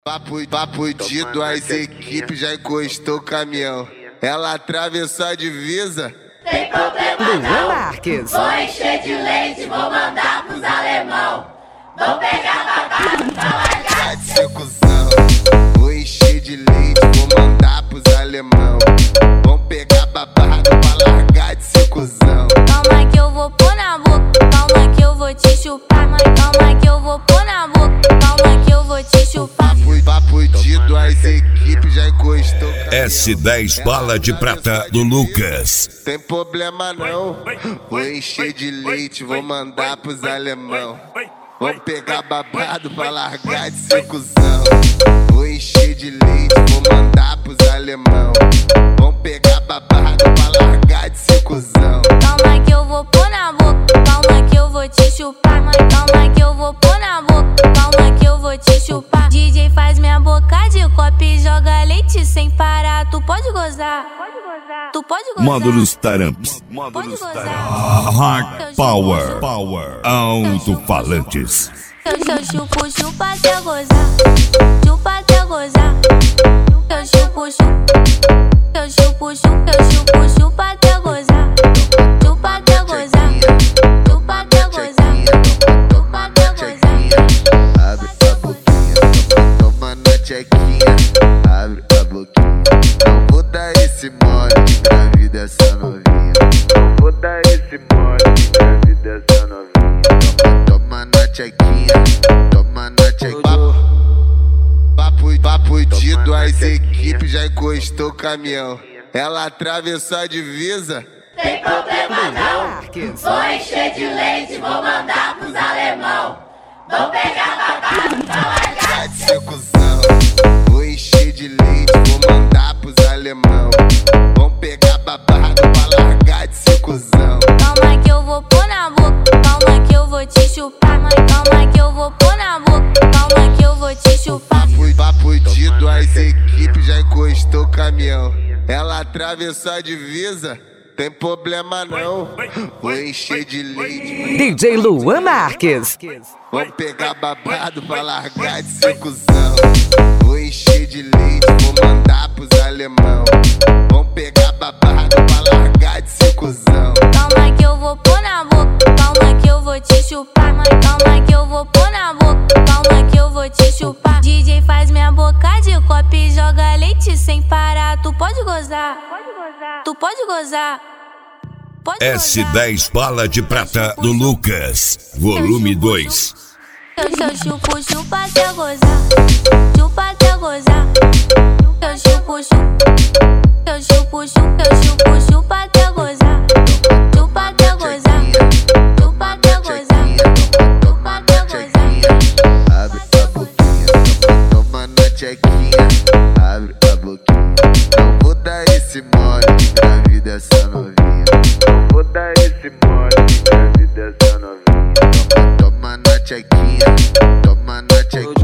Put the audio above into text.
Papo de duas equipes já encostou o caminhão. Ela atravessou a divisa. Tem problema Luan Marques. Vou encher de leite, vou mandar pros alemão. Vou pegar babado pra largar de ser cuzão. Vou encher de leite, vou mandar pros alemão. Vão pegar babado pra largar de ser cuzão. Calma que eu vou pôr na boca, calma que eu vou te chupar. Calma que eu vou pôr na boca, calma que eu vou te chupar. Papo de duas equipes já encostou o caminhão. S10 Bala de Prata do Lucas. Tem problema não, vou encher de leite, vou mandar pros alemão. Vão pegar babado pra largar de ser cuzão. Vou encher de leite, vou mandar pros alemão. Vão pegar babado pra largar de ser cuzão. Calma que eu vou pôr na boca, calma que eu vou te chupar. Calma que eu vou pôr na boca, calma que eu vou te chupar. DJ faz minha boca de copo e joga leite sem parar. Tu pode gozar, tu pode gozar. Módulos Taramps. Pode gozar. Hard Power. Alto-falantes. Eu chupo, chupa até gozar. Chupa até gozar. Eu chupo, eu chupo, chupa até gozar. Chupa até gozar. Chupa até gozar. Chupa até gozar. Abre a boquinha, toma na tchequinha. Abre a boquinha, não vou dar esse mole que engravida essa novinha. Não vou dar esse mole que engravida essa novinha. Toma na tchequinha, toma na tchequinha. Papo de duas equipes já encostou o caminhão. Ela atravessou a divisa. Tem problema não, vou encher de leite, vou mandar pros alemão. Vou pegar babado pra largar de ser cuzão. Vou encher de leite, vou mandar pros alemão. Vão pegar babado pra largar de ser cuzão. Calma que eu vou pôr na boca, calma que eu vou te chupar. Calma que eu vou pôr na boca, calma que eu vou te chupar. Papo de duas equipes já encostou o caminhão. Ela atravessou a divisa. Tem problema não, vou encher de leite. DJ Luan Marques. Vão pegar babado pra largar de ser cuzão. Vou encher de leite, vou mandar pros alemão. Vão pegar babado pra largar de ser cuzão. Calma que eu vou pôr na boca, calma que eu vou te chupar. Calma que eu vou pôr na boca, calma que eu vou te chupar. DJ faz minha boca de copo e joga leite sem parar. Tu pode gozar, tu pode gozar. S10 Bala de Prata do Lucas, volume 2. Eu chupo, chupa até gozar. Chupa até gozar. Eu chupo, eu chupo, chupa até gozar. Chupa até gozar. Chupa até gozar. Chupa até gozar. Abre a boquinha, toma na tchequinha. Abre a boquinha, não vou dar esse mole que engravida essa novinha. Não vou dar esse mole que engravida essa novinha. Toma na tchequinha, toma na tchequinha.